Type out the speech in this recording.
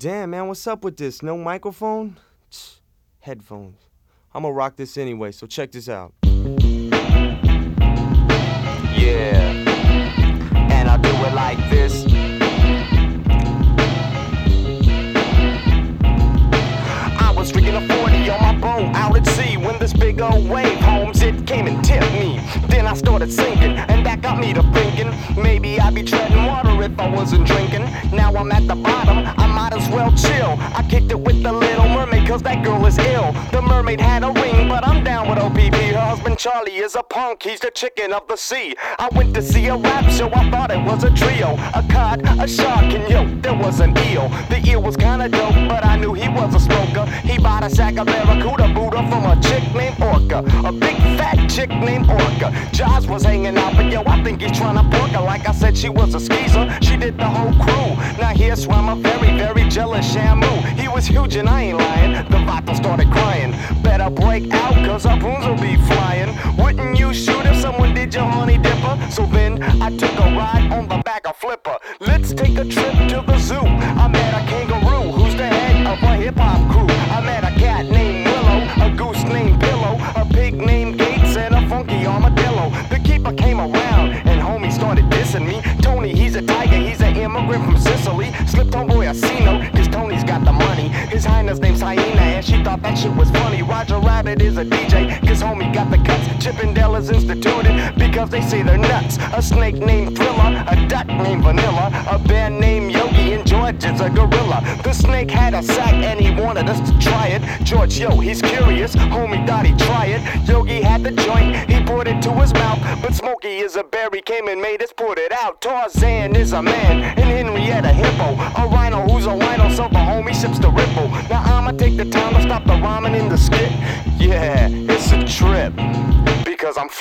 Damn, man, what's up with this? No microphone? Headphones. I'ma rock this anyway, so check this out. Yeah, and I'll do it like this. I was drinking a 40 on my boat out at sea when this big old wave, Holmes, it came and tipped me. Then I started sinking, and that got me to thinking maybe I'd be treading water if I wasn't drinking. Now I'm at the bottom, I might as well chill. I kicked it with the Little Mermaid, cause that girl is ill. The mermaid had a ring, but I'm down with OPP. Her husband Charlie is a punk, he's the chicken of the sea. I went to see a rap show, I thought it was a trio. A cod, a shark, and yo, there was an eel. The eel was kinda dope, but I knew he was a smoker. He bought a sack of Barracuda Buddha from a chick named Orca. A big fat chick named Orca. Jaws was hanging out, but yo, I think he's trying to pork her. Like I said, she was a skeezer, she did the whole crew. Now here swam a very, very jealous Shamu. He was huge and I ain't lying, the viper started crying. Better break out, cause harpoons will be flying. Wouldn't you shoot if someone did your honey dipper? So then I took a ride on the back of Flipper. Let's take a trip to the zoo. I met a kangaroo, who's the head of a hip-hop crew. I met a cat named Willow, a goose named Pillow, a pig named Gates, and a funky armadillo. The keeper came around, and homie started dissing me. Tony, he's a tiger, he's an immigrant from Sicily. Slipped homeboy a C-note, cause Tony's got the money. His highness name's Hyena, and she thought that shit was funny. Roger Rabbit is a DJ, cause homie got the cuts. Chippendale is instituted, because they say they're nuts. A snake named Thriller, a duck named Vanilla, a bear named Yogi, and George is a gorilla. The snake had a sack, and he wanted us to try it. George, yo, he's curious, homie thought he'd try it. Yogi had the joint, he put it to his mouth, but Smokey is a bear, he came and made us put it out. Tarzan is a man, and Henrietta Hippo, a rhino who's a rhino, so the homie sips the ripple. Now I'ma take the time to stop the rhyming in the skit. Yeah, it's a trip, because I'm